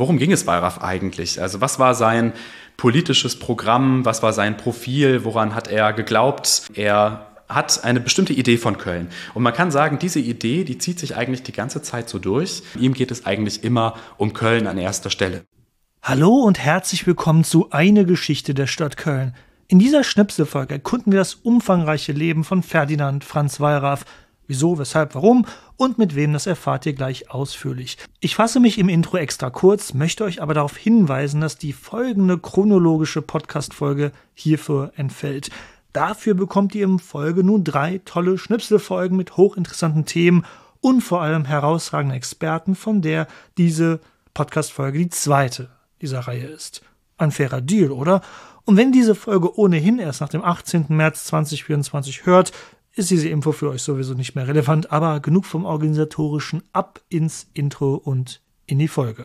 worum ging es Wallraff eigentlich? Also was war sein politisches Programm, was war sein Profil, woran hat er geglaubt? Er hat eine bestimmte Idee von Köln. Und man kann sagen, diese Idee, die zieht sich eigentlich die ganze Zeit so durch. Ihm geht es eigentlich immer um Köln an erster Stelle. Hallo und herzlich willkommen zu Eine Geschichte der Stadt Köln. In dieser Schnipselfolge erkunden wir das umfangreiche Leben von Ferdinand Franz Wallraff. Wieso, weshalb, warum und mit wem, das erfahrt ihr gleich ausführlich. Ich fasse mich im Intro extra kurz, möchte euch aber darauf hinweisen, dass die folgende chronologische Podcast-Folge hierfür entfällt. Dafür bekommt ihr in Folge nun 3 tolle Schnipselfolgen mit hochinteressanten Themen und vor allem herausragenden Experten, von der diese Podcast-Folge die zweite dieser Reihe ist. Ein fairer Deal, oder? Und wenn diese Folge ohnehin erst nach dem 18. März 2024 hört, ist diese Info für euch sowieso nicht mehr relevant, aber genug vom Organisatorischen, ab ins Intro und in die Folge.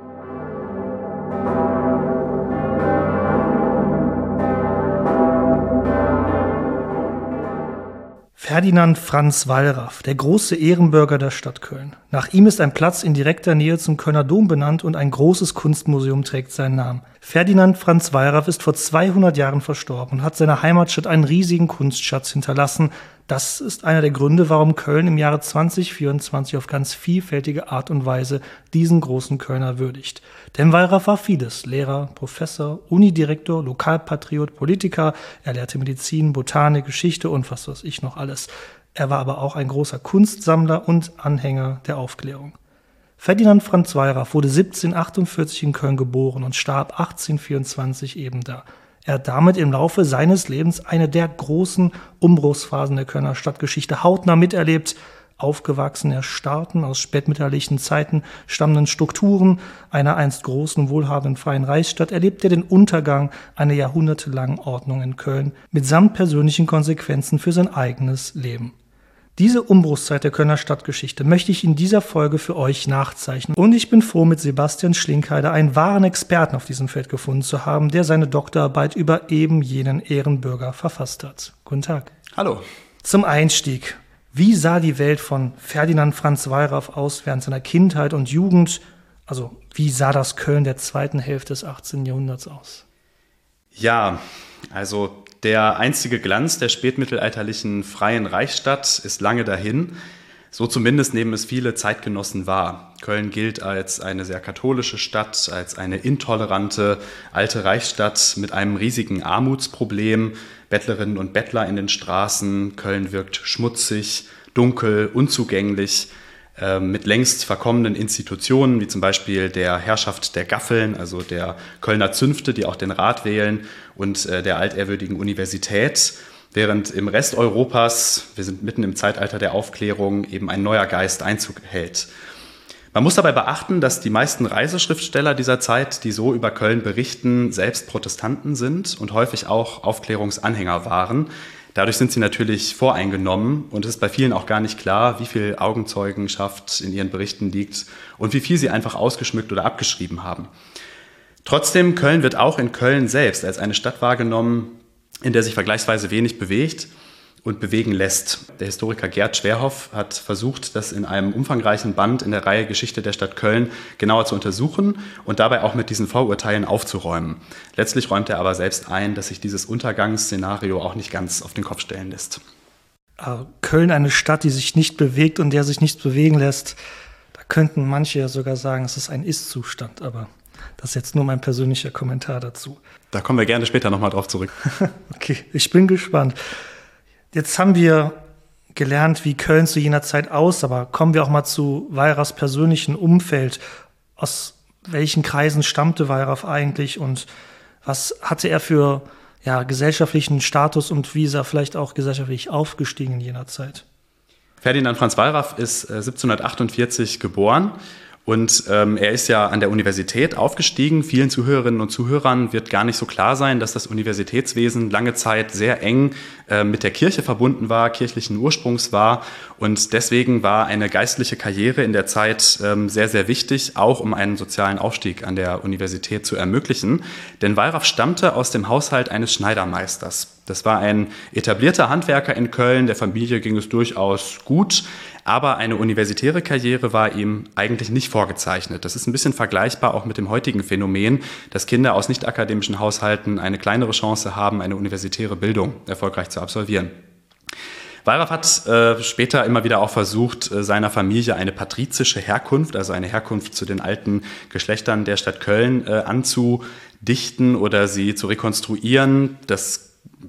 Ferdinand Franz Wallraff, der große Ehrenbürger der Stadt Köln. Nach ihm ist ein Platz in direkter Nähe zum Kölner Dom benannt und ein großes Kunstmuseum trägt seinen Namen. Ferdinand Franz Wallraff ist vor 200 Jahren verstorben und hat seiner Heimatstadt einen riesigen Kunstschatz hinterlassen. Das ist einer der Gründe, warum Köln im Jahre 2024 auf ganz vielfältige Art und Weise diesen großen Kölner würdigt. Denn Wallraff war vieles: Lehrer, Professor, Unidirektor, Lokalpatriot, Politiker. Er lehrte Medizin, Botanik, Geschichte und was weiß ich noch alles. Er war aber auch ein großer Kunstsammler und Anhänger der Aufklärung. Ferdinand Franz Wallraff wurde 1748 in Köln geboren und starb 1824 eben da. Er hat damit im Laufe seines Lebens eine der großen Umbruchsphasen der Kölner Stadtgeschichte hautnah miterlebt. Aufgewachsen, erstarrten aus spätmittelalterlichen Zeiten stammenden Strukturen einer einst großen, wohlhabenden, freien Reichsstadt erlebt er den Untergang einer jahrhundertelangen Ordnung in Köln mitsamt persönlichen Konsequenzen für sein eigenes Leben. Diese Umbruchszeit der Kölner Stadtgeschichte möchte ich in dieser Folge für euch nachzeichnen. Und ich bin froh, mit Sebastian Schlinkheider einen wahren Experten auf diesem Feld gefunden zu haben, der seine Doktorarbeit über eben jenen Ehrenbürger verfasst hat. Guten Tag. Hallo. Zum Einstieg: Wie sah die Welt von Ferdinand Franz Wallraff aus während seiner Kindheit und Jugend? Also, wie sah das Köln der zweiten Hälfte des 18. Jahrhunderts aus? Ja, also der einstige Glanz der spätmittelalterlichen freien Reichsstadt ist lange dahin. So zumindest nehmen es viele Zeitgenossen wahr. Köln gilt als eine sehr katholische Stadt, als eine intolerante alte Reichsstadt mit einem riesigen Armutsproblem. Bettlerinnen und Bettler in den Straßen. Köln wirkt schmutzig, dunkel, unzugänglich, mit längst verkommenen Institutionen, wie zum Beispiel der Herrschaft der Gaffeln, also der Kölner Zünfte, die auch den Rat wählen, und der altehrwürdigen Universität, während im Rest Europas, wir sind mitten im Zeitalter der Aufklärung, eben ein neuer Geist Einzug hält. Man muss dabei beachten, dass die meisten Reiseschriftsteller dieser Zeit, die so über Köln berichten, selbst Protestanten sind und häufig auch Aufklärungsanhänger waren. Dadurch sind sie natürlich voreingenommen und es ist bei vielen auch gar nicht klar, wie viel Augenzeugenschaft in ihren Berichten liegt und wie viel sie einfach ausgeschmückt oder abgeschrieben haben. Trotzdem, Köln wird auch in Köln selbst als eine Stadt wahrgenommen, in der sich vergleichsweise wenig bewegt und bewegen lässt. Der Historiker Gerd Schwerhoff hat versucht, das in einem umfangreichen Band in der Reihe Geschichte der Stadt Köln genauer zu untersuchen und dabei auch mit diesen Vorurteilen aufzuräumen. Letztlich räumt er aber selbst ein, dass sich dieses Untergangsszenario auch nicht ganz auf den Kopf stellen lässt. Köln, eine Stadt, die sich nicht bewegt und der sich nichts bewegen lässt, da könnten manche ja sogar sagen, es ist ein Ist-Zustand, aber das ist jetzt nur mein persönlicher Kommentar dazu. Da kommen wir gerne später nochmal drauf zurück. Okay, ich bin gespannt. Jetzt haben wir gelernt, wie Köln zu jener Zeit aussah, aber kommen wir auch mal zu Wallraffs persönlichen Umfeld. Aus welchen Kreisen stammte Wallraff eigentlich und was hatte er für gesellschaftlichen Status und wie ist er vielleicht auch gesellschaftlich aufgestiegen in jener Zeit? Ferdinand Franz Wallraff ist 1748 geboren. Und er ist ja an der Universität aufgestiegen. Vielen Zuhörerinnen und Zuhörern wird gar nicht so klar sein, dass das Universitätswesen lange Zeit sehr eng mit der Kirche verbunden war, kirchlichen Ursprungs war. Und deswegen war eine geistliche Karriere in der Zeit sehr, sehr wichtig, auch um einen sozialen Aufstieg an der Universität zu ermöglichen. Denn Wallraff stammte aus dem Haushalt eines Schneidermeisters. Das war ein etablierter Handwerker in Köln, der Familie ging es durchaus gut, Aber eine universitäre Karriere war ihm eigentlich nicht vorgezeichnet. Das ist ein bisschen vergleichbar auch mit dem heutigen Phänomen, dass Kinder aus nicht-akademischen Haushalten eine kleinere Chance haben, eine universitäre Bildung erfolgreich zu absolvieren. Wallraff hat später immer wieder auch versucht, seiner Familie eine patrizische Herkunft, also eine Herkunft zu den alten Geschlechtern der Stadt Köln anzudichten oder sie zu rekonstruieren. Das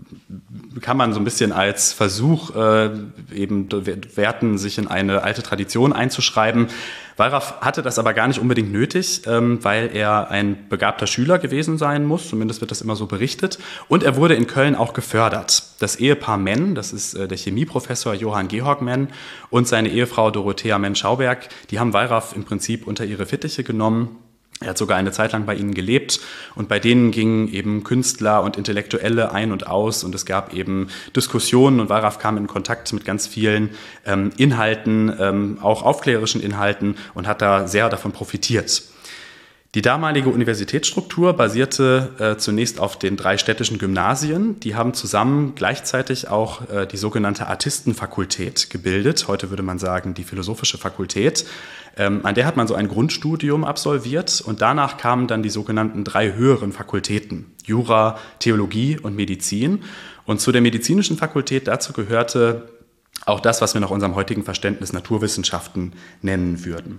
kann man so ein bisschen als Versuch eben werten, sich in eine alte Tradition einzuschreiben. Wallraff hatte das aber gar nicht unbedingt nötig, weil er ein begabter Schüler gewesen sein muss, zumindest wird das immer so berichtet. Und er wurde in Köln auch gefördert. Das Ehepaar Menn, das ist der Chemieprofessor Johann Georg Menn und seine Ehefrau Dorothea Menn-Schauberg, die haben Wallraff im Prinzip unter ihre Fittiche genommen. Er hat sogar eine Zeit lang bei ihnen gelebt und bei denen gingen eben Künstler und Intellektuelle ein und aus und es gab eben Diskussionen und Wallraff kam in Kontakt mit ganz vielen Inhalten, auch aufklärerischen Inhalten und hat da sehr davon profitiert. Die damalige Universitätsstruktur basierte zunächst auf den 3 städtischen Gymnasien. Die haben zusammen gleichzeitig auch die sogenannte Artistenfakultät gebildet. Heute würde man sagen, die philosophische Fakultät. An der hat man so ein Grundstudium absolviert und danach kamen dann die sogenannten 3 höheren Fakultäten. Jura, Theologie und Medizin. Und zu der medizinischen Fakultät dazu gehörte auch das, was wir nach unserem heutigen Verständnis Naturwissenschaften nennen würden.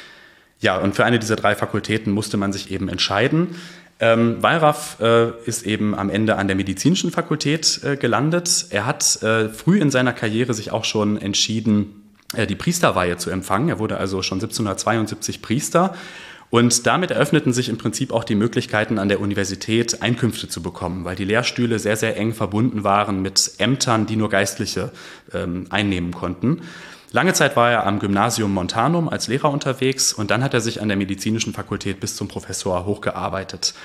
Ja, und für eine dieser 3 Fakultäten musste man sich eben entscheiden. Wallraff ist eben am Ende an der medizinischen Fakultät gelandet. Er hat früh in seiner Karriere sich auch schon entschieden, die Priesterweihe zu empfangen. Er wurde also schon 1772 Priester. Und damit eröffneten sich im Prinzip auch die Möglichkeiten, an der Universität Einkünfte zu bekommen, weil die Lehrstühle sehr, sehr eng verbunden waren mit Ämtern, die nur Geistliche einnehmen konnten. Lange Zeit war er am Gymnasium Montanum als Lehrer unterwegs und dann hat er sich an der medizinischen Fakultät bis zum Professor hochgearbeitet.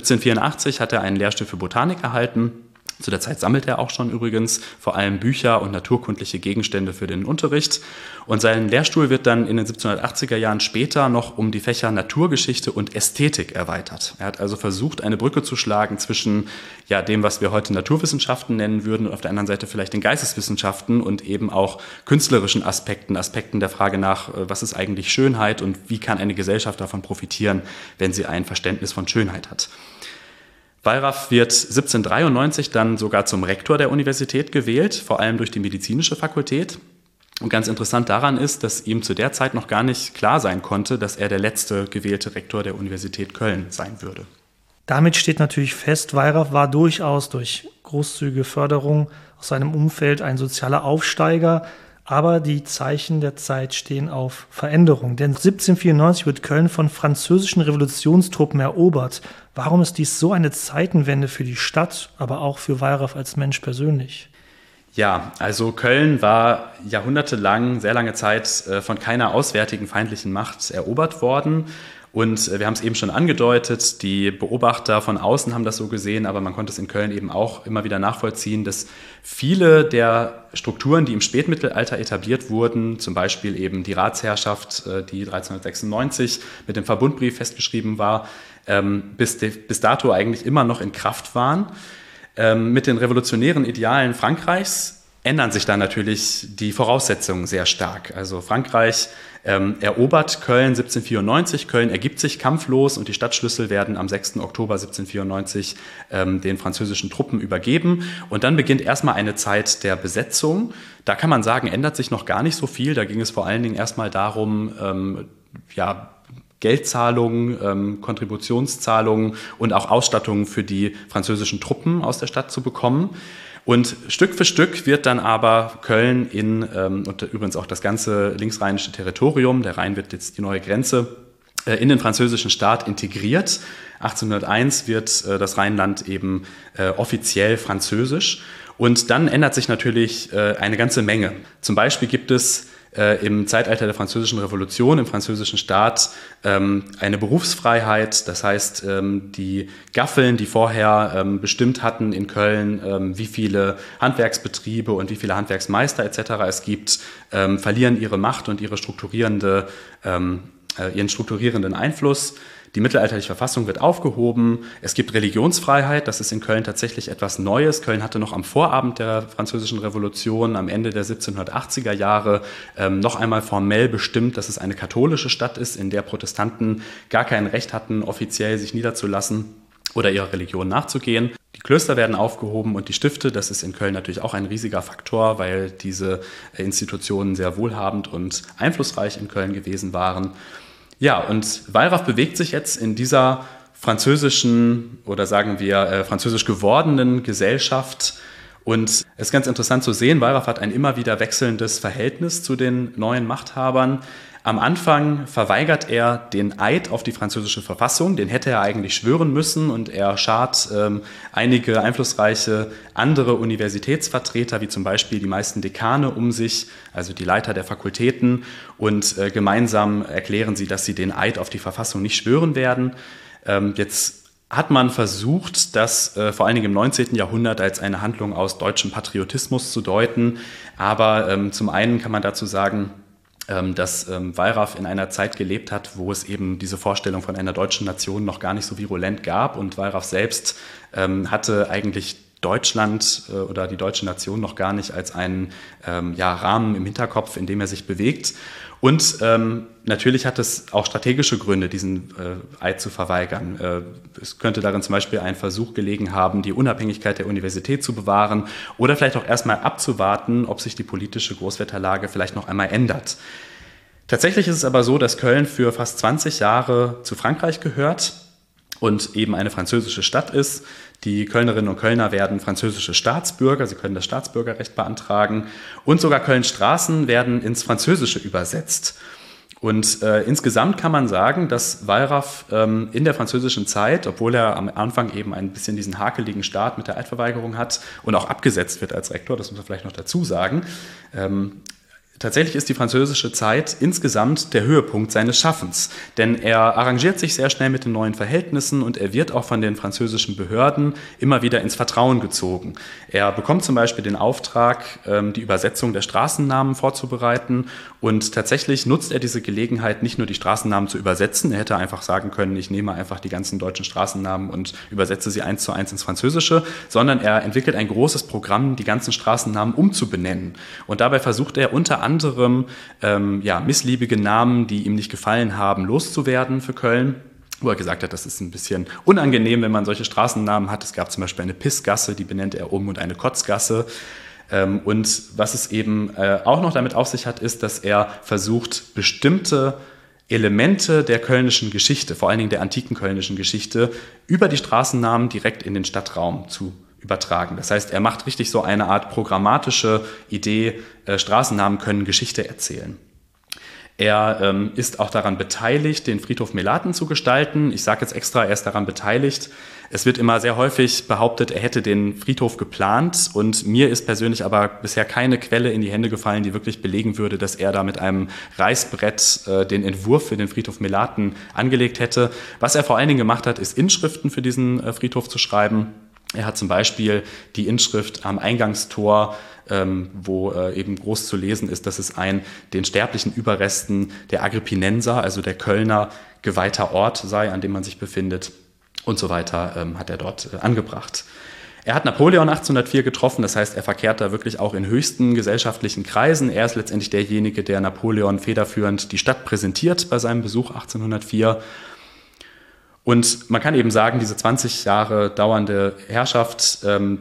1784 hat er einen Lehrstuhl für Botanik erhalten. Zu der Zeit sammelt er auch schon übrigens vor allem Bücher und naturkundliche Gegenstände für den Unterricht. Und sein Lehrstuhl wird dann in den 1780er Jahren später noch um die Fächer Naturgeschichte und Ästhetik erweitert. Er hat also versucht, eine Brücke zu schlagen zwischen dem, was wir heute Naturwissenschaften nennen würden, und auf der anderen Seite vielleicht den Geisteswissenschaften und eben auch künstlerischen Aspekten der Frage nach, was ist eigentlich Schönheit und wie kann eine Gesellschaft davon profitieren, wenn sie ein Verständnis von Schönheit hat. Wallraff wird 1793 dann sogar zum Rektor der Universität gewählt, vor allem durch die medizinische Fakultät. Und ganz interessant daran ist, dass ihm zu der Zeit noch gar nicht klar sein konnte, dass er der letzte gewählte Rektor der Universität Köln sein würde. Damit steht natürlich fest, Wallraff war durchaus durch großzügige Förderung aus seinem Umfeld ein sozialer Aufsteiger. Aber die Zeichen der Zeit stehen auf Veränderung. Denn 1794 wird Köln von französischen Revolutionstruppen erobert. Warum ist dies so eine Zeitenwende für die Stadt, aber auch für Wallraff als Mensch persönlich? Ja, also Köln war jahrhundertelang, sehr lange Zeit von keiner auswärtigen feindlichen Macht erobert worden. Und wir haben es eben schon angedeutet, die Beobachter von außen haben das so gesehen, aber man konnte es in Köln eben auch immer wieder nachvollziehen, dass viele der Strukturen, die im Spätmittelalter etabliert wurden, zum Beispiel eben die Ratsherrschaft, die 1396 mit dem Verbundbrief festgeschrieben war, bis dato eigentlich immer noch in Kraft waren. Mit den revolutionären Idealen Frankreichs ändern sich dann natürlich die Voraussetzungen sehr stark. Also Frankreich erobert Köln 1794, Köln ergibt sich kampflos und die Stadtschlüssel werden am 6. Oktober 1794 den französischen Truppen übergeben. Und dann beginnt erstmal eine Zeit der Besetzung. Da kann man sagen, ändert sich noch gar nicht so viel. Da ging es vor allen Dingen erstmal darum, Geldzahlungen, Kontributionszahlungen und auch Ausstattungen für die französischen Truppen aus der Stadt zu bekommen. Und Stück für Stück wird dann aber Köln und übrigens auch das ganze linksrheinische Territorium, der Rhein wird jetzt die neue Grenze, in den französischen Staat integriert. 1801 wird das Rheinland eben offiziell französisch. Und dann ändert sich natürlich eine ganze Menge. Zum Beispiel gibt es im Zeitalter der Französischen Revolution, im französischen Staat, eine Berufsfreiheit. Das heißt, die Gaffeln, die vorher bestimmt hatten in Köln, wie viele Handwerksbetriebe und wie viele Handwerksmeister etc. es gibt, verlieren ihre Macht und ihren strukturierenden Einfluss. Die mittelalterliche Verfassung wird aufgehoben. Es gibt Religionsfreiheit. Das ist in Köln tatsächlich etwas Neues. Köln hatte noch am Vorabend der Französischen Revolution, am Ende der 1780er Jahre, noch einmal formell bestimmt, dass es eine katholische Stadt ist, in der Protestanten gar kein Recht hatten, offiziell sich niederzulassen oder ihrer Religion nachzugehen. Die Klöster werden aufgehoben und die Stifte, das ist in Köln natürlich auch ein riesiger Faktor, weil diese Institutionen sehr wohlhabend und einflussreich in Köln gewesen waren. Ja, und Wallraff bewegt sich jetzt in dieser französischen oder sagen wir französisch gewordenen Gesellschaft. Und es ist ganz interessant zu sehen, Wallraff hat ein immer wieder wechselndes Verhältnis zu den neuen Machthabern. Am Anfang verweigert er den Eid auf die französische Verfassung, den hätte er eigentlich schwören müssen, und er schart einige einflussreiche andere Universitätsvertreter, wie zum Beispiel die meisten Dekane um sich, also die Leiter der Fakultäten, und gemeinsam erklären sie, dass sie den Eid auf die Verfassung nicht schwören werden. Jetzt hat man versucht, das vor allen Dingen im 19. Jahrhundert als eine Handlung aus deutschem Patriotismus zu deuten, aber zum einen kann man dazu sagen, dass Wallraff in einer Zeit gelebt hat, wo es eben diese Vorstellung von einer deutschen Nation noch gar nicht so virulent gab, und Wallraff selbst hatte eigentlich Deutschland oder die deutsche Nation noch gar nicht als einen Rahmen im Hinterkopf, in dem er sich bewegt. Und natürlich hat es auch strategische Gründe, diesen Eid zu verweigern. Es könnte darin zum Beispiel ein Versuch gelegen haben, die Unabhängigkeit der Universität zu bewahren oder vielleicht auch erstmal abzuwarten, ob sich die politische Großwetterlage vielleicht noch einmal ändert. Tatsächlich ist es aber so, dass Köln für fast 20 Jahre zu Frankreich gehört und eben eine französische Stadt ist. Die Kölnerinnen und Kölner werden französische Staatsbürger, sie können das Staatsbürgerrecht beantragen, und sogar Kölns Straßen werden ins Französische übersetzt. Und insgesamt kann man sagen, dass Wallraff in der französischen Zeit, obwohl er am Anfang eben ein bisschen diesen hakeligen Start mit der Eidverweigerung hat und auch abgesetzt wird als Rektor, das muss man vielleicht noch dazu sagen, tatsächlich ist die französische Zeit insgesamt der Höhepunkt seines Schaffens, denn er arrangiert sich sehr schnell mit den neuen Verhältnissen und er wird auch von den französischen Behörden immer wieder ins Vertrauen gezogen. Er bekommt zum Beispiel den Auftrag, die Übersetzung der Straßennamen vorzubereiten, und tatsächlich nutzt er diese Gelegenheit, nicht nur die Straßennamen zu übersetzen, er hätte einfach sagen können, ich nehme einfach die ganzen deutschen Straßennamen und übersetze sie 1:1 ins Französische, sondern er entwickelt ein großes Programm, die ganzen Straßennamen umzubenennen, und dabei versucht er unter anderem missliebige Namen, die ihm nicht gefallen haben, loszuwerden für Köln, wo er gesagt hat, das ist ein bisschen unangenehm, wenn man solche Straßennamen hat. Es gab zum Beispiel eine Pissgasse, die benennt er um, und eine Kotzgasse. Und was es eben auch noch damit auf sich hat, ist, dass er versucht, bestimmte Elemente der kölnischen Geschichte, vor allen Dingen der antiken kölnischen Geschichte, über die Straßennamen direkt in den Stadtraum zu übertragen. Das heißt, er macht richtig so eine Art programmatische Idee, Straßennamen können Geschichte erzählen. Er ist auch daran beteiligt, den Friedhof Melaten zu gestalten. Ich sage jetzt extra, er ist daran beteiligt. Es wird immer sehr häufig behauptet, er hätte den Friedhof geplant, und mir ist persönlich aber bisher keine Quelle in die Hände gefallen, die wirklich belegen würde, dass er da mit einem Reißbrett den Entwurf für den Friedhof Melaten angelegt hätte. Was er vor allen Dingen gemacht hat, ist Inschriften für diesen Friedhof zu schreiben. Er hat zum Beispiel die Inschrift am Eingangstor, wo eben groß zu lesen ist, dass es ein den sterblichen Überresten der Agrippinenser, also der Kölner, geweihter Ort sei, an dem man sich befindet, und so weiter, hat er dort angebracht. Er hat Napoleon 1804 getroffen, das heißt, er verkehrt da wirklich auch in höchsten gesellschaftlichen Kreisen. Er ist letztendlich derjenige, der Napoleon federführend die Stadt präsentiert bei seinem Besuch 1804. Und man kann eben sagen, diese 20 Jahre dauernde Herrschaft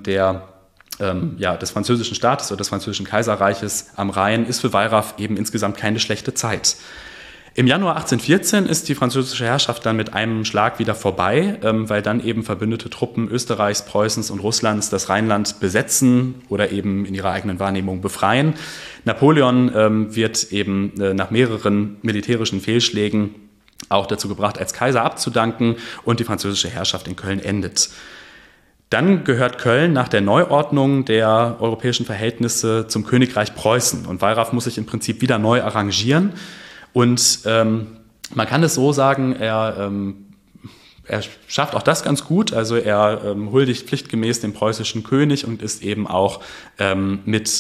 des französischen Staates oder des französischen Kaiserreiches am Rhein ist für Wallraff eben insgesamt keine schlechte Zeit. Im Januar 1814 ist die französische Herrschaft dann mit einem Schlag wieder vorbei, weil dann eben verbündete Truppen Österreichs, Preußens und Russlands das Rheinland besetzen oder eben in ihrer eigenen Wahrnehmung befreien. Napoleon wird eben nach mehreren militärischen Fehlschlägen auch dazu gebracht, als Kaiser abzudanken, und die französische Herrschaft in Köln endet. Dann gehört Köln nach der Neuordnung der europäischen Verhältnisse zum Königreich Preußen, und Wallraff muss sich im Prinzip wieder neu arrangieren. Und man kann es so sagen, er schafft auch das ganz gut, also er huldigt pflichtgemäß dem preußischen König und ist eben auch mit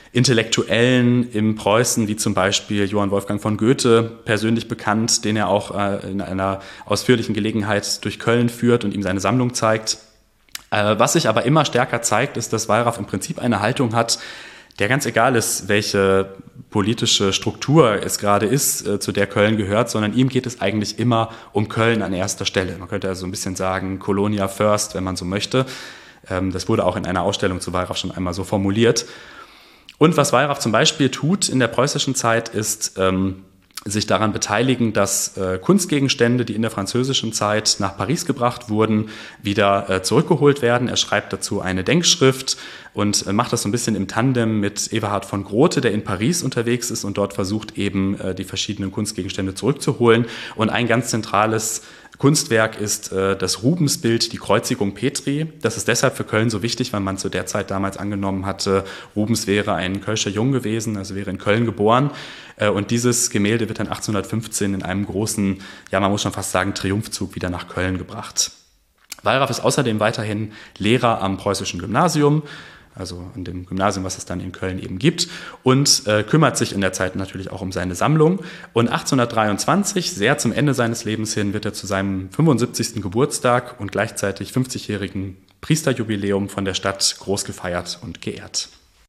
Intellektuellen im Preußen, wie zum Beispiel Johann Wolfgang von Goethe, persönlich bekannt, den er auch in einer ausführlichen Gelegenheit durch Köln führt und ihm seine Sammlung zeigt. Was sich aber immer stärker zeigt, ist, dass Wallraff im Prinzip eine Haltung hat, der ganz egal ist, welche politische Struktur es gerade ist, zu der Köln gehört, sondern ihm geht es eigentlich immer um Köln an erster Stelle. Man könnte also ein bisschen sagen, Colonia first, wenn man so möchte. Das wurde auch in einer Ausstellung zu Wallraff schon einmal so formuliert. Und was Wallraff zum Beispiel tut in der preußischen Zeit, ist sich daran beteiligen, dass Kunstgegenstände, die in der französischen Zeit nach Paris gebracht wurden, wieder zurückgeholt werden. Er schreibt dazu eine Denkschrift und macht das so ein bisschen im Tandem mit Eberhard von Grote, der in Paris unterwegs ist und dort versucht, eben die verschiedenen Kunstgegenstände zurückzuholen. Und ein ganz zentrales Kunstwerk ist das Rubensbild, die Kreuzigung Petri. Das ist deshalb für Köln so wichtig, weil man zu der Zeit damals angenommen hatte, Rubens wäre ein Kölscher Jung gewesen, also wäre in Köln geboren. Und dieses Gemälde wird dann 1815 in einem großen, ja man muss schon fast sagen, Triumphzug wieder nach Köln gebracht. Wallraff ist außerdem weiterhin Lehrer am Preußischen Gymnasium, also an dem Gymnasium, was es dann in Köln eben gibt, und kümmert sich in der Zeit natürlich auch um seine Sammlung. Und 1823, sehr zum Ende seines Lebens hin, wird er zu seinem 75. Geburtstag und gleichzeitig 50-jährigen Priesterjubiläum von der Stadt groß gefeiert und geehrt.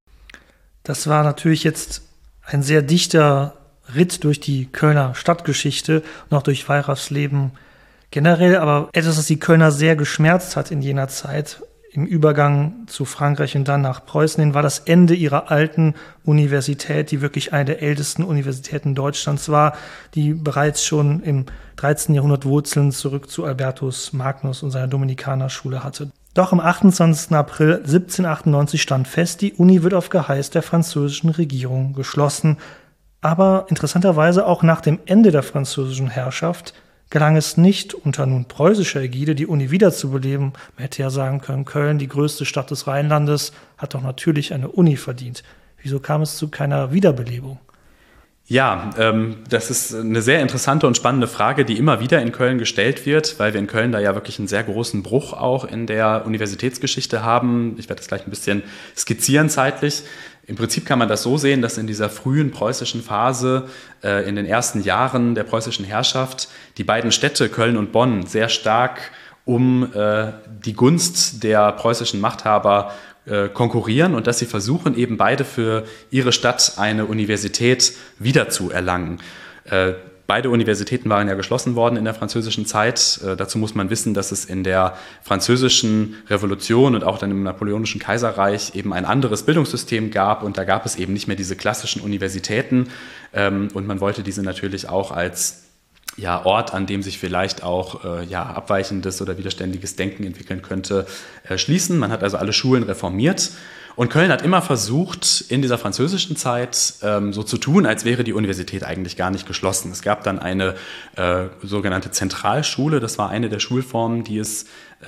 Das war natürlich jetzt ein sehr dichter Ritt durch die Kölner Stadtgeschichte und auch durch Wallraffs Leben generell, aber etwas, das die Kölner sehr geschmerzt hat in jener Zeit, im Übergang zu Frankreich und dann nach Preußen hin, war das Ende ihrer alten Universität, die wirklich eine der ältesten Universitäten Deutschlands war, die bereits schon im 13. Jahrhundert Wurzeln zurück zu Albertus Magnus und seiner Dominikanerschule hatte. Doch am 28. April 1798 stand fest, die Uni wird auf Geheiß der französischen Regierung geschlossen. Aber interessanterweise auch nach dem Ende der französischen Herrschaft gelang es nicht, unter nun preußischer Ägide die Uni wiederzubeleben. Man hätte ja sagen können, Köln, die größte Stadt des Rheinlandes, hat doch natürlich eine Uni verdient. Wieso kam es zu keiner Wiederbelebung? Ja, das ist eine sehr interessante und spannende Frage, die immer wieder in Köln gestellt wird, weil wir in Köln da ja wirklich einen sehr großen Bruch auch in der Universitätsgeschichte haben. Ich werde das gleich ein bisschen skizzieren zeitlich. Im Prinzip kann man das so sehen, dass in dieser frühen preußischen Phase, in den ersten Jahren der preußischen Herrschaft, die beiden Städte Köln und Bonn sehr stark um die Gunst der preußischen Machthaber konkurrieren und dass sie versuchen, eben beide für ihre Stadt eine Universität wiederzuerlangen. Beide Universitäten waren ja geschlossen worden in der französischen Zeit. Dazu muss man wissen, dass es in der französischen Revolution und auch dann im napoleonischen Kaiserreich eben ein anderes Bildungssystem gab und da gab es eben nicht mehr diese klassischen Universitäten und man wollte diese natürlich auch als Ort, an dem sich vielleicht auch abweichendes oder widerständiges Denken entwickeln könnte, schließen. Man hat also alle Schulen reformiert. Und Köln hat immer versucht, in dieser französischen Zeit so zu tun, als wäre die Universität eigentlich gar nicht geschlossen. Es gab dann eine sogenannte Zentralschule. Das war eine der Schulformen, die es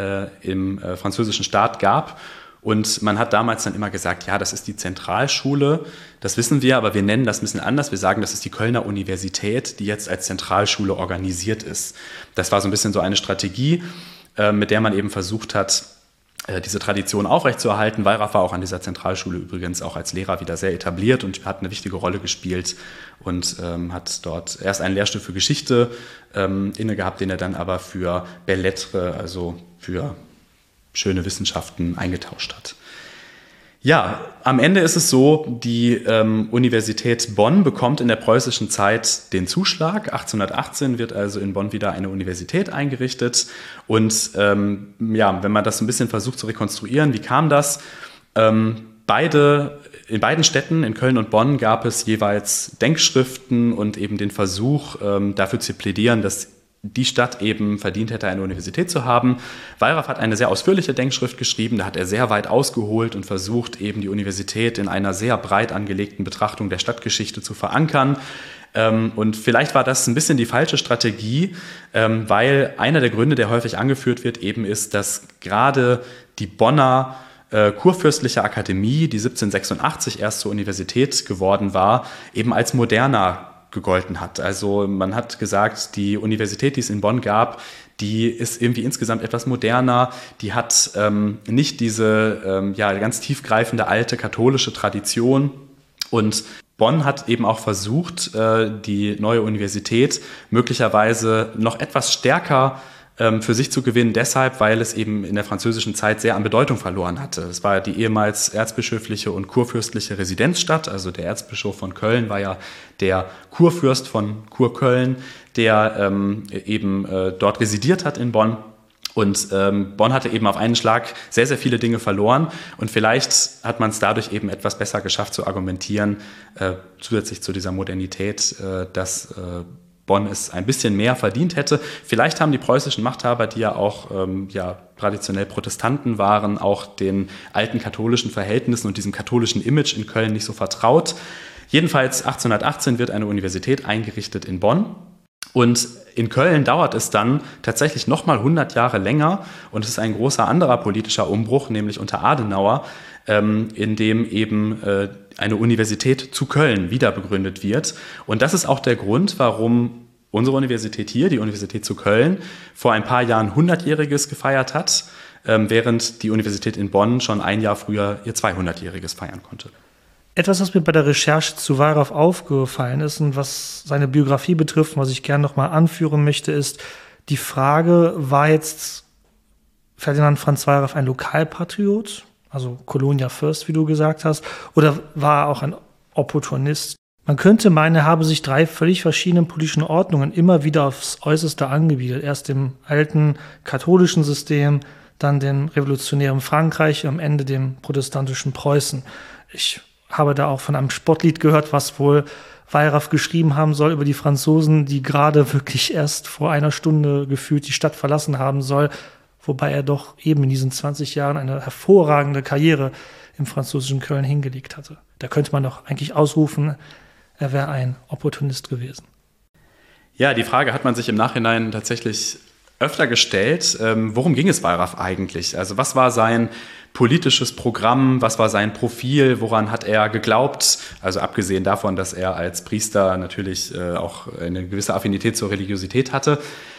im französischen Staat gab. Und man hat damals dann immer gesagt, ja, das ist die Zentralschule, das wissen wir, aber wir nennen das ein bisschen anders. Wir sagen, das ist die Kölner Universität, die jetzt als Zentralschule organisiert ist. Das war so ein bisschen so eine Strategie, mit der man eben versucht hat, diese Tradition aufrechtzuerhalten. Wallraff war auch an dieser Zentralschule übrigens auch als Lehrer wieder sehr etabliert und hat eine wichtige Rolle gespielt und hat dort erst einen Lehrstuhl für Geschichte inne gehabt, den er dann aber für Belles Lettres, also für schöne Wissenschaften eingetauscht hat. Ja, am Ende ist es so, die Universität Bonn bekommt in der preußischen Zeit den Zuschlag. 1818 wird also in Bonn wieder eine Universität eingerichtet. Und wenn man das ein bisschen versucht zu rekonstruieren, wie kam das? In beiden Städten, in Köln und Bonn, gab es jeweils Denkschriften und eben den Versuch, dafür zu plädieren, dass die Stadt eben verdient hätte, eine Universität zu haben. Wallraff hat eine sehr ausführliche Denkschrift geschrieben, da hat er sehr weit ausgeholt und versucht, eben die Universität in einer sehr breit angelegten Betrachtung der Stadtgeschichte zu verankern. Und vielleicht war das ein bisschen die falsche Strategie, weil einer der Gründe, der häufig angeführt wird, eben ist, dass gerade die Bonner Kurfürstliche Akademie, die 1786 erst zur Universität geworden war, eben als moderner gegolten hat. Also man hat gesagt, die Universität, die es in Bonn gab, die ist irgendwie insgesamt etwas moderner, die hat nicht diese ganz tiefgreifende alte katholische Tradition, Und Bonn hat eben auch versucht, die neue Universität möglicherweise noch etwas stärker für sich zu gewinnen, deshalb, weil es eben in der französischen Zeit sehr an Bedeutung verloren hatte. Es war die ehemals erzbischöfliche und kurfürstliche Residenzstadt, also der Erzbischof von Köln war ja der Kurfürst von Kurköln, der eben dort residiert hat in Bonn. Und Bonn hatte eben auf einen Schlag sehr, sehr viele Dinge verloren und vielleicht hat man es dadurch eben etwas besser geschafft zu argumentieren, zusätzlich zu dieser Modernität, dass Bonn es ein bisschen mehr verdient hätte. Vielleicht haben die preußischen Machthaber, die ja auch traditionell Protestanten waren, auch den alten katholischen Verhältnissen und diesem katholischen Image in Köln nicht so vertraut. Jedenfalls 1818 wird eine Universität eingerichtet in Bonn. Und in Köln dauert es dann tatsächlich nochmal 100 Jahre länger und es ist ein großer anderer politischer Umbruch, nämlich unter Adenauer, in dem eben eine Universität zu Köln wieder begründet wird. Und das ist auch der Grund, warum unsere Universität hier, die Universität zu Köln, vor ein paar Jahren 100-Jähriges gefeiert hat, während die Universität in Bonn schon ein Jahr früher ihr 200-Jähriges feiern konnte. Etwas, was mir bei der Recherche zu Weyraff aufgefallen ist und was seine Biografie betrifft, was ich gerne nochmal anführen möchte, ist die Frage, war jetzt Ferdinand Franz Weyraff ein Lokalpatriot, also Colonia First, wie du gesagt hast, oder war er auch ein Opportunist? Man könnte meinen, er habe sich 3 völlig verschiedenen politischen Ordnungen immer wieder aufs Äußerste angewidert. Erst dem alten katholischen System, dann dem revolutionären Frankreich, am Ende dem protestantischen Preußen. Ich habe da auch von einem Spottlied gehört, was wohl Weyraff geschrieben haben soll über die Franzosen, die gerade wirklich erst vor einer Stunde gefühlt die Stadt verlassen haben soll, wobei er doch eben in diesen 20 Jahren eine hervorragende Karriere im französischen Köln hingelegt hatte. Da könnte man doch eigentlich ausrufen, er wäre ein Opportunist gewesen. Ja, die Frage hat man sich im Nachhinein tatsächlich öfter gestellt. Worum ging es Weyraff eigentlich? Also was war sein politisches Programm, was war sein Profil, woran hat er geglaubt? Also abgesehen davon, dass er als Priester natürlich auch eine gewisse Affinität zur Religiosität hatte.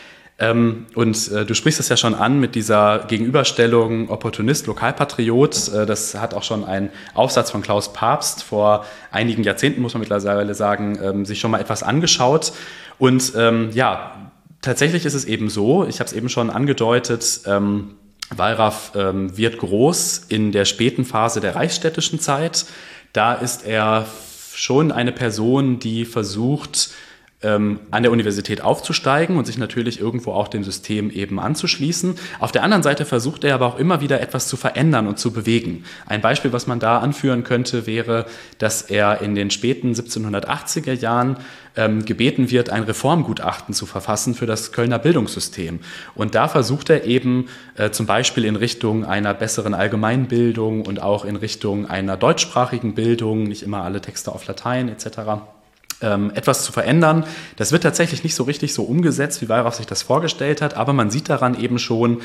Du sprichst es ja schon an mit dieser Gegenüberstellung Opportunist, Lokalpatriot. Das hat auch schon ein Aufsatz von Klaus Pabst vor einigen Jahrzehnten, muss man mittlerweile sagen, sich schon mal etwas angeschaut. Und tatsächlich ist es eben so, ich habe es eben schon angedeutet, Weyraff wird groß in der späten Phase der reichsstädtischen Zeit. Da ist er schon eine Person, die versucht, an der Universität aufzusteigen und sich natürlich irgendwo auch dem System eben anzuschließen. Auf der anderen Seite versucht er aber auch immer wieder etwas zu verändern und zu bewegen. Ein Beispiel, was man da anführen könnte, wäre, dass er in den späten 1780er Jahren gebeten wird, ein Reformgutachten zu verfassen für das Kölner Bildungssystem. Und da versucht er eben zum Beispiel in Richtung einer besseren Allgemeinbildung und auch in Richtung einer deutschsprachigen Bildung, nicht immer alle Texte auf Latein etc., etwas zu verändern. Das wird tatsächlich nicht so richtig so umgesetzt, wie Weyraff sich das vorgestellt hat, aber man sieht daran eben schon,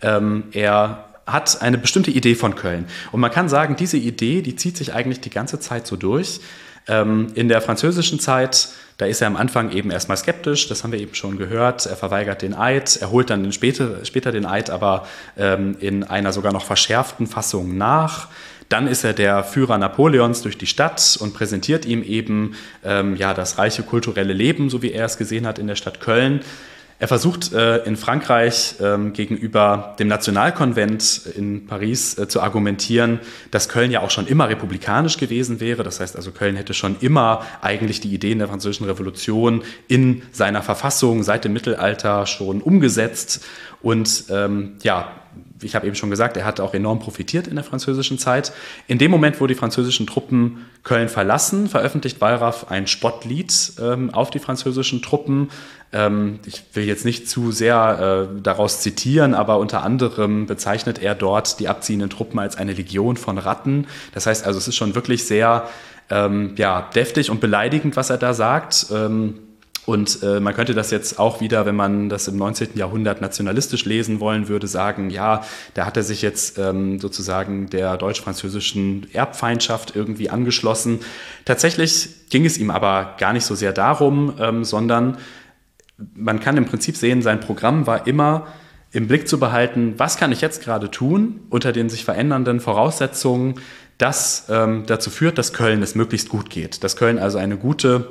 er hat eine bestimmte Idee von Köln. Und man kann sagen, diese Idee, die zieht sich eigentlich die ganze Zeit so durch. In der französischen Zeit, da ist er am Anfang eben erstmal skeptisch, das haben wir eben schon gehört, er verweigert den Eid, er holt dann später den Eid aber in einer sogar noch verschärften Fassung nach. Dann ist er der Führer Napoleons durch die Stadt und präsentiert ihm eben das reiche kulturelle Leben, so wie er es gesehen hat in der Stadt Köln. Er versucht in Frankreich gegenüber dem Nationalkonvent in Paris zu argumentieren, dass Köln ja auch schon immer republikanisch gewesen wäre. Das heißt also, Köln hätte schon immer eigentlich die Ideen der Französischen Revolution in seiner Verfassung seit dem Mittelalter schon umgesetzt. Und ich habe eben schon gesagt, er hat auch enorm profitiert in der französischen Zeit. In dem Moment, wo die französischen Truppen Köln verlassen, veröffentlicht Weyraff ein Spottlied auf die französischen Truppen. Ich will jetzt nicht zu sehr daraus zitieren, aber unter anderem bezeichnet er dort die abziehenden Truppen als eine Legion von Ratten. Das heißt also, es ist schon wirklich sehr deftig und beleidigend, was er da sagt. Und man könnte das jetzt auch wieder, wenn man das im 19. Jahrhundert nationalistisch lesen wollen würde, sagen, ja, da hat er sich jetzt sozusagen der deutsch-französischen Erbfeindschaft irgendwie angeschlossen. Tatsächlich ging es ihm aber gar nicht so sehr darum, sondern man kann im Prinzip sehen, sein Programm war immer im Blick zu behalten, was kann ich jetzt gerade tun unter den sich verändernden Voraussetzungen das dazu führt, dass Köln es möglichst gut geht. Dass Köln also eine gute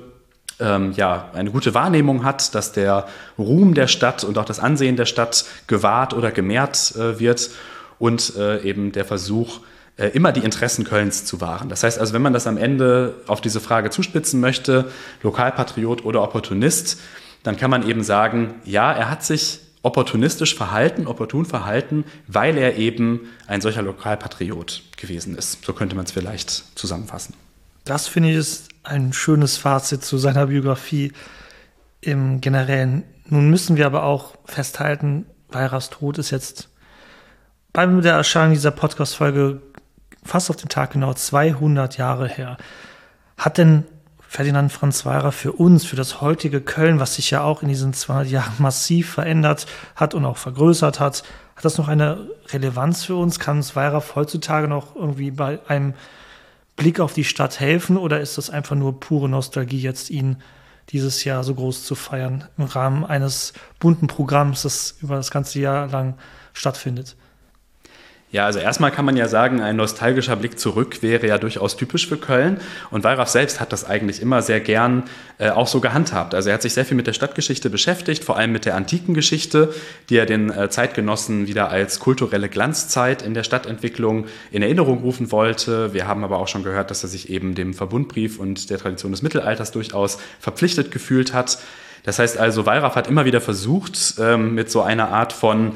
Wahrnehmung hat, dass der Ruhm der Stadt und auch das Ansehen der Stadt gewahrt oder gemehrt wird und eben der Versuch, immer die Interessen Kölns zu wahren. Das heißt also, wenn man das am Ende auf diese Frage zuspitzen möchte, Lokalpatriot oder Opportunist, dann kann man eben sagen, ja, er hat sich opportun verhalten, weil er eben ein solcher Lokalpatriot gewesen ist. So könnte man es vielleicht zusammenfassen. Das finde ich ist ein schönes Fazit zu seiner Biografie im Generellen. Nun müssen wir aber auch festhalten, Weyraffs Tod ist jetzt bei der Erscheinung dieser Podcast-Folge fast auf den Tag genau 200 Jahre her. Hat denn Ferdinand Franz Weyraff für uns, für das heutige Köln, was sich ja auch in diesen 200 Jahren massiv verändert hat und auch vergrößert hat das noch eine Relevanz für uns? Kann uns Weyraff heutzutage noch irgendwie bei einem Blick auf die Stadt helfen oder ist das einfach nur pure Nostalgie, jetzt ihn dieses Jahr so groß zu feiern im Rahmen eines bunten Programms, das über das ganze Jahr lang stattfindet? Ja, also erstmal kann man ja sagen, ein nostalgischer Blick zurück wäre ja durchaus typisch für Köln. Und Weyraff selbst hat das eigentlich immer sehr gern auch so gehandhabt. Also er hat sich sehr viel mit der Stadtgeschichte beschäftigt, vor allem mit der antiken Geschichte, die er den Zeitgenossen wieder als kulturelle Glanzzeit in der Stadtentwicklung in Erinnerung rufen wollte. Wir haben aber auch schon gehört, dass er sich eben dem Verbundbrief und der Tradition des Mittelalters durchaus verpflichtet gefühlt hat. Das heißt also, Weyraff hat immer wieder versucht, mit so einer Art von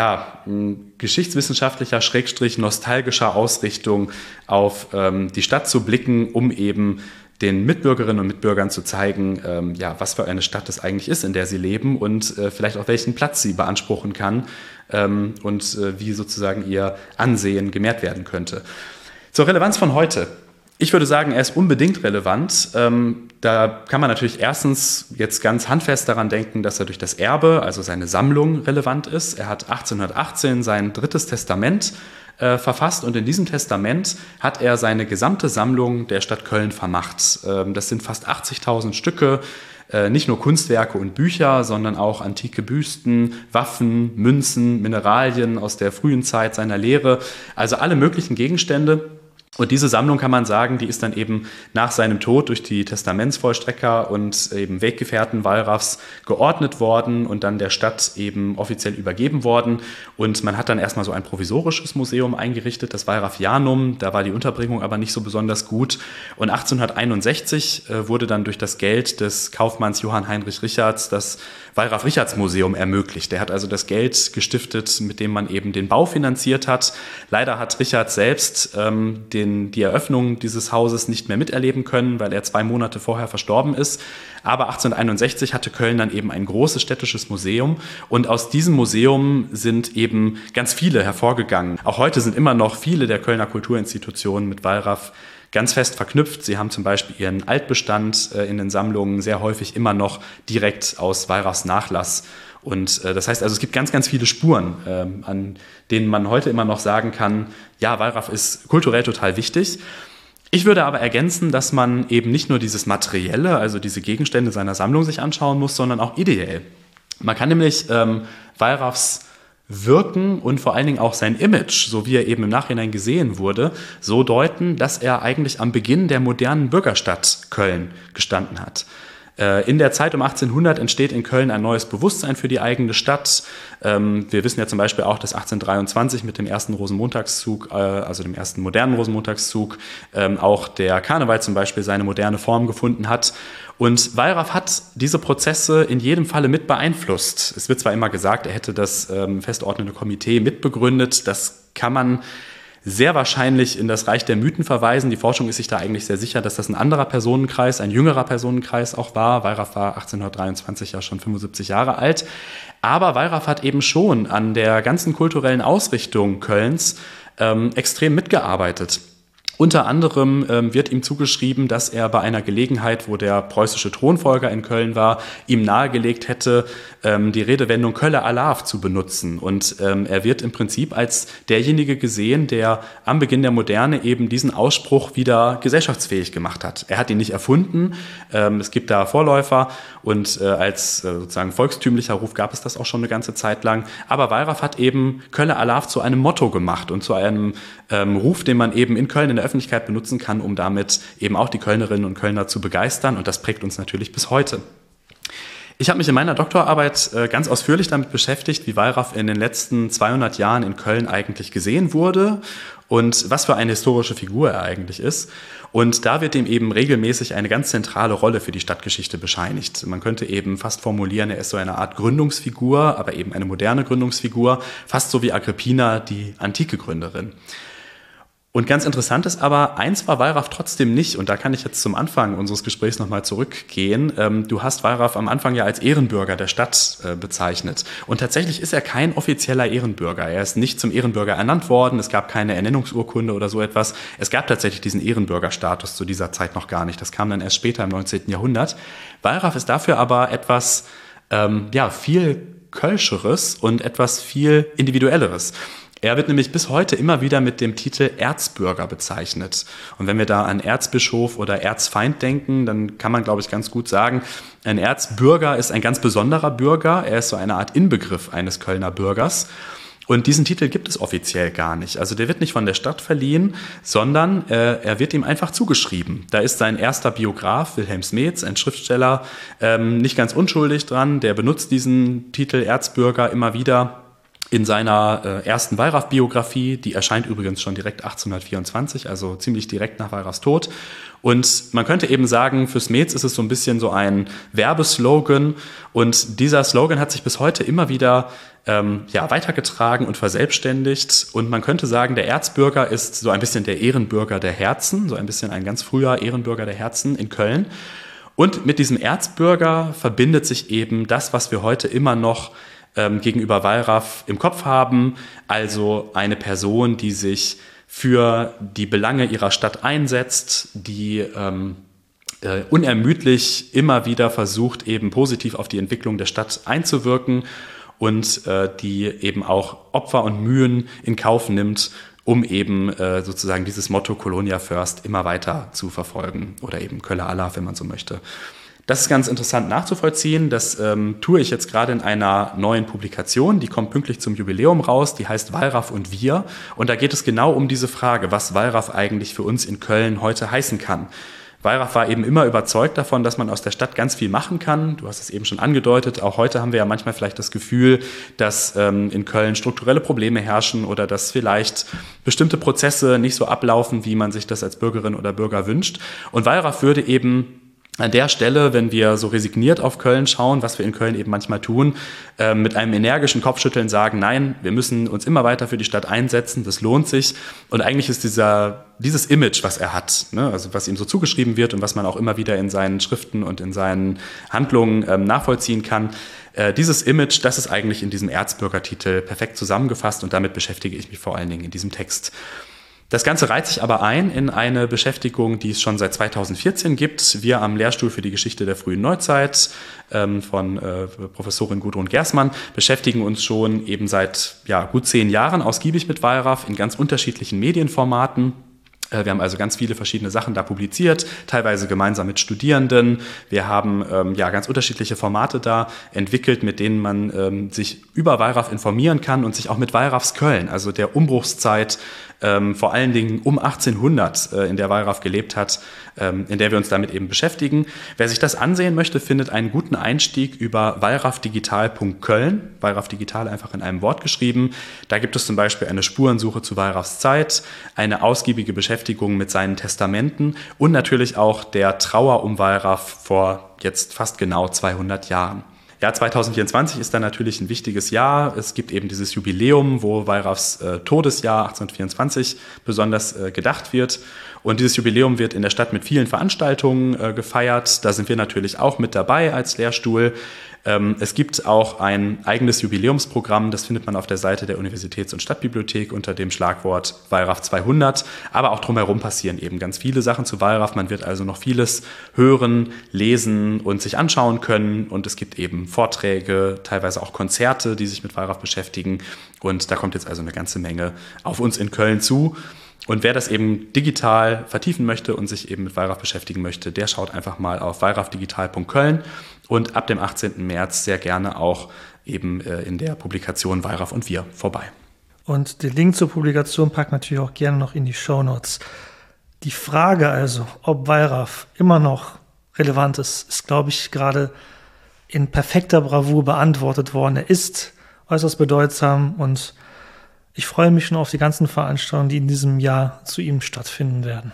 geschichtswissenschaftlicher, nostalgischer Ausrichtung auf die Stadt zu blicken, um eben den Mitbürgerinnen und Mitbürgern zu zeigen, was für eine Stadt es eigentlich ist, in der sie leben und vielleicht auch welchen Platz sie beanspruchen kann und wie sozusagen ihr Ansehen gemehrt werden könnte. Zur Relevanz von heute. Ich würde sagen, er ist unbedingt relevant. Da kann man natürlich erstens jetzt ganz handfest daran denken, dass er durch das Erbe, also seine Sammlung, relevant ist. Er hat 1818 sein 3. Testament verfasst und in diesem Testament hat er seine gesamte Sammlung der Stadt Köln vermacht. Das sind fast 80.000 Stücke, nicht nur Kunstwerke und Bücher, sondern auch antike Büsten, Waffen, Münzen, Mineralien aus der frühen Zeit seiner Lehre, also alle möglichen Gegenstände. Und diese Sammlung, kann man sagen, die ist dann eben nach seinem Tod durch die Testamentsvollstrecker und eben Weggefährten Weyraffs geordnet worden und dann der Stadt eben offiziell übergeben worden. Und man hat dann erstmal so ein provisorisches Museum eingerichtet, das Weyraffianum. Da war die Unterbringung aber nicht so besonders gut. Und 1861 wurde dann durch das Geld des Kaufmanns Johann Heinrich Richards das Weyraff-Richards-Museum ermöglicht. Der hat also das Geld gestiftet, mit dem man eben den Bau finanziert hat. Leider hat Richards selbst die Eröffnung dieses Hauses nicht mehr miterleben können, weil er 2 Monate vorher verstorben ist. Aber 1861 hatte Köln dann eben ein großes städtisches Museum und aus diesem Museum sind eben ganz viele hervorgegangen. Auch heute sind immer noch viele der Kölner Kulturinstitutionen mit Weyraff ganz fest verknüpft. Sie haben zum Beispiel ihren Altbestand in den Sammlungen sehr häufig immer noch direkt aus Weyraffs Nachlass. Und das heißt also, es gibt ganz, ganz viele Spuren, an denen man heute immer noch sagen kann, ja, Weyraff ist kulturell total wichtig. Ich würde aber ergänzen, dass man eben nicht nur dieses Materielle, also diese Gegenstände seiner Sammlung sich anschauen muss, sondern auch ideell. Man kann nämlich Weyraffs Wirken und vor allen Dingen auch sein Image, so wie er eben im Nachhinein gesehen wurde, so deuten, dass er eigentlich am Beginn der modernen Bürgerstadt Köln gestanden hat. In der Zeit um 1800 entsteht in Köln ein neues Bewusstsein für die eigene Stadt. Wir wissen ja zum Beispiel auch, dass 1823 mit dem ersten Rosenmontagszug, also dem ersten modernen Rosenmontagszug, auch der Karneval zum Beispiel seine moderne Form gefunden hat. Und Weyraff hat diese Prozesse in jedem Falle mit beeinflusst. Es wird zwar immer gesagt, er hätte das festordnende Komitee mitbegründet. Das kann man sehr wahrscheinlich in das Reich der Mythen verweisen. Die Forschung ist sich da eigentlich sehr sicher, dass das ein anderer Personenkreis, ein jüngerer Personenkreis auch war. Weyraff war 1823 ja schon 75 Jahre alt. Aber Weyraff hat eben schon an der ganzen kulturellen Ausrichtung Kölns extrem mitgearbeitet. Unter anderem wird ihm zugeschrieben, dass er bei einer Gelegenheit, wo der preußische Thronfolger in Köln war, ihm nahegelegt hätte, die Redewendung Kölle Alaaf zu benutzen. Und er wird im Prinzip als derjenige gesehen, der am Beginn der Moderne eben diesen Ausspruch wieder gesellschaftsfähig gemacht hat. Er hat ihn nicht erfunden, es gibt da Vorläufer und als sozusagen volkstümlicher Ruf gab es das auch schon eine ganze Zeit lang. Aber Weyraff hat eben Kölle Alaaf zu einem Motto gemacht und zu einem Ruf, den man eben in Köln in der Öffentlichkeit benutzen kann, um damit eben auch die Kölnerinnen und Kölner zu begeistern. Und das prägt uns natürlich bis heute. Ich habe mich in meiner Doktorarbeit ganz ausführlich damit beschäftigt, wie Wallraff in den letzten 200 Jahren in Köln eigentlich gesehen wurde und was für eine historische Figur er eigentlich ist. Und da wird ihm eben regelmäßig eine ganz zentrale Rolle für die Stadtgeschichte bescheinigt. Man könnte eben fast formulieren, er ist so eine Art Gründungsfigur, aber eben eine moderne Gründungsfigur, fast so wie Agrippina, die antike Gründerin. Und ganz interessant ist aber, eins war Wallraff trotzdem nicht, und da kann ich jetzt zum Anfang unseres Gesprächs nochmal zurückgehen. Du hast Wallraff am Anfang ja als Ehrenbürger der Stadt bezeichnet. Und tatsächlich ist er kein offizieller Ehrenbürger. Er ist nicht zum Ehrenbürger ernannt worden, es gab keine Ernennungsurkunde oder so etwas. Es gab tatsächlich diesen Ehrenbürgerstatus zu dieser Zeit noch gar nicht. Das kam dann erst später im 19. Jahrhundert. Wallraff ist dafür aber etwas viel Kölscheres und etwas viel Individuelleres. Er wird nämlich bis heute immer wieder mit dem Titel Erzbürger bezeichnet. Und wenn wir da an Erzbischof oder Erzfeind denken, dann kann man, glaube ich, ganz gut sagen, ein Erzbürger ist ein ganz besonderer Bürger. Er ist so eine Art Inbegriff eines Kölner Bürgers. Und diesen Titel gibt es offiziell gar nicht. Also der wird nicht von der Stadt verliehen, sondern er wird ihm einfach zugeschrieben. Da ist sein erster Biograf, Wilhelm Smeets, ein Schriftsteller, nicht ganz unschuldig dran. Der benutzt diesen Titel Erzbürger immer wieder in seiner ersten Wallraff-Biografie. Die erscheint übrigens schon direkt 1824, also ziemlich direkt nach Wallraffs Tod. Und man könnte eben sagen, für Smeets ist es so ein bisschen so ein Werbeslogan. Und dieser Slogan hat sich bis heute immer wieder weitergetragen und verselbstständigt. Und man könnte sagen, der Erzbürger ist so ein bisschen der Ehrenbürger der Herzen, so ein bisschen ein ganz früher Ehrenbürger der Herzen in Köln. Und mit diesem Erzbürger verbindet sich eben das, was wir heute immer noch gegenüber Wallraff im Kopf haben, also eine Person, die sich für die Belange ihrer Stadt einsetzt, die unermüdlich immer wieder versucht, eben positiv auf die Entwicklung der Stadt einzuwirken und die eben auch Opfer und Mühen in Kauf nimmt, um eben sozusagen dieses Motto Colonia First immer weiter zu verfolgen oder eben Kölle Allah, wenn man so möchte. Das ist ganz interessant nachzuvollziehen. Das tue ich jetzt gerade in einer neuen Publikation. Die kommt pünktlich zum Jubiläum raus. Die heißt Wallraff und wir. Und da geht es genau um diese Frage, was Wallraff eigentlich für uns in Köln heute heißen kann. Wallraff war eben immer überzeugt davon, dass man aus der Stadt ganz viel machen kann. Du hast es eben schon angedeutet. Auch heute haben wir ja manchmal vielleicht das Gefühl, dass in Köln strukturelle Probleme herrschen oder dass vielleicht bestimmte Prozesse nicht so ablaufen, wie man sich das als Bürgerin oder Bürger wünscht. Und Wallraff würde eben an der Stelle, wenn wir so resigniert auf Köln schauen, was wir in Köln eben manchmal tun, mit einem energischen Kopfschütteln sagen, nein, wir müssen uns immer weiter für die Stadt einsetzen, das lohnt sich. Und eigentlich ist dieses Image, was er hat, ne, also was ihm so zugeschrieben wird und was man auch immer wieder in seinen Schriften und in seinen Handlungen nachvollziehen kann, dieses Image, das ist eigentlich in diesem Erzbürgertitel perfekt zusammengefasst und damit beschäftige ich mich vor allen Dingen in diesem Text. Das Ganze reiht sich aber ein in eine Beschäftigung, die es schon seit 2014 gibt. Wir am Lehrstuhl für die Geschichte der frühen Neuzeit von Professorin Gudrun Gersmann beschäftigen uns schon eben seit gut 10 Jahren ausgiebig mit Wallraff in ganz unterschiedlichen Medienformaten. Wir haben also ganz viele verschiedene Sachen da publiziert, teilweise gemeinsam mit Studierenden. Wir haben ganz unterschiedliche Formate da entwickelt, mit denen man sich über Wallraff informieren kann und sich auch mit Wallraffs Köln, also der Umbruchszeit, vor allen Dingen um 1800, in der Wallraff gelebt hat, in der wir uns damit eben beschäftigen. Wer sich das ansehen möchte, findet einen guten Einstieg über wallraffdigital.köln, Wallraff Digital einfach in einem Wort geschrieben. Da gibt es zum Beispiel eine Spurensuche zu Wallraffs Zeit, eine ausgiebige Beschäftigung mit seinen Testamenten und natürlich auch der Trauer um Wallraff vor jetzt fast genau 200 Jahren. Ja, 2024 ist dann natürlich ein wichtiges Jahr. Es gibt eben dieses Jubiläum, wo Wallraffs Todesjahr 1824 besonders gedacht wird. Und dieses Jubiläum wird in der Stadt mit vielen Veranstaltungen gefeiert. Da sind wir natürlich auch mit dabei als Lehrstuhl. Es gibt auch ein eigenes Jubiläumsprogramm, das findet man auf der Seite der Universitäts- und Stadtbibliothek unter dem Schlagwort Wallraff 200. Aber auch drumherum passieren eben ganz viele Sachen zu Wallraff. Man wird also noch vieles hören, lesen und sich anschauen können. Und es gibt eben Vorträge, teilweise auch Konzerte, die sich mit Wallraff beschäftigen. Und da kommt jetzt also eine ganze Menge auf uns in Köln zu. Und wer das eben digital vertiefen möchte und sich eben mit Wallraff beschäftigen möchte, der schaut einfach mal auf wallraffdigital.köln und ab dem 18. März sehr gerne auch eben in der Publikation Wallraff und wir vorbei. Und den Link zur Publikation packt natürlich auch gerne noch in die Shownotes. Die Frage also, ob Wallraff immer noch relevant ist, glaube ich, gerade in perfekter Bravour beantwortet worden. Er ist äußerst bedeutsam und ich freue mich schon auf die ganzen Veranstaltungen, die in diesem Jahr zu ihm stattfinden werden.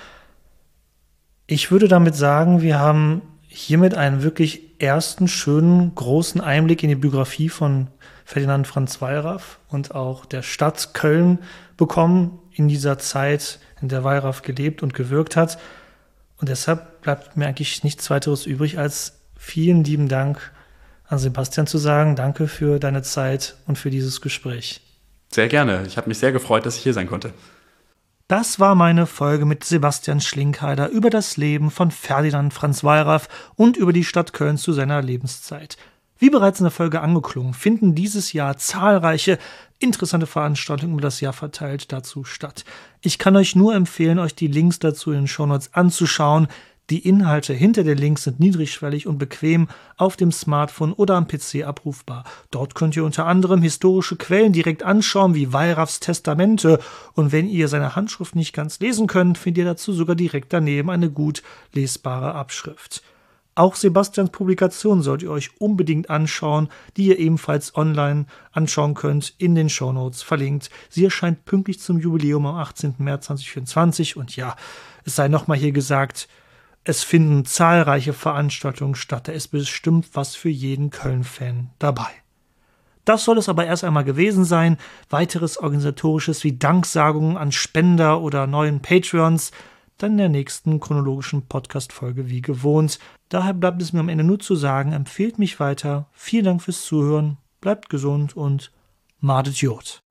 Ich würde damit sagen, wir haben hiermit einen wirklich ersten schönen, großen Einblick in die Biografie von Ferdinand Franz Wallraff und auch der Stadt Köln bekommen in dieser Zeit, in der Wallraff gelebt und gewirkt hat. Und deshalb bleibt mir eigentlich nichts weiteres übrig, als vielen lieben Dank an Sebastian zu sagen. Danke für deine Zeit und für dieses Gespräch. Sehr gerne. Ich habe mich sehr gefreut, dass ich hier sein konnte. Das war meine Folge mit Sebastian Schlinkheider über das Leben von Ferdinand Franz Wallraff und über die Stadt Köln zu seiner Lebenszeit. Wie bereits in der Folge angeklungen, finden dieses Jahr zahlreiche interessante Veranstaltungen über das Jahr verteilt dazu statt. Ich kann euch nur empfehlen, euch die Links dazu in den Shownotes anzuschauen. Die Inhalte hinter den Links sind niedrigschwellig und bequem auf dem Smartphone oder am PC abrufbar. Dort könnt ihr unter anderem historische Quellen direkt anschauen, wie Wallraffs Testamente. Und wenn ihr seine Handschrift nicht ganz lesen könnt, findet ihr dazu sogar direkt daneben eine gut lesbare Abschrift. Auch Sebastians Publikation solltet ihr euch unbedingt anschauen, die ihr ebenfalls online anschauen könnt, in den Shownotes verlinkt. Sie erscheint pünktlich zum Jubiläum am 18. März 2024 und ja, es sei nochmal hier gesagt, es finden zahlreiche Veranstaltungen statt, da ist bestimmt was für jeden Köln-Fan dabei. Das soll es aber erst einmal gewesen sein. Weiteres Organisatorisches wie Danksagungen an Spender oder neuen Patreons dann in der nächsten chronologischen Podcast-Folge wie gewohnt. Daher bleibt es mir am Ende nur zu sagen, empfehlt mich weiter. Vielen Dank fürs Zuhören, bleibt gesund und madet Jod.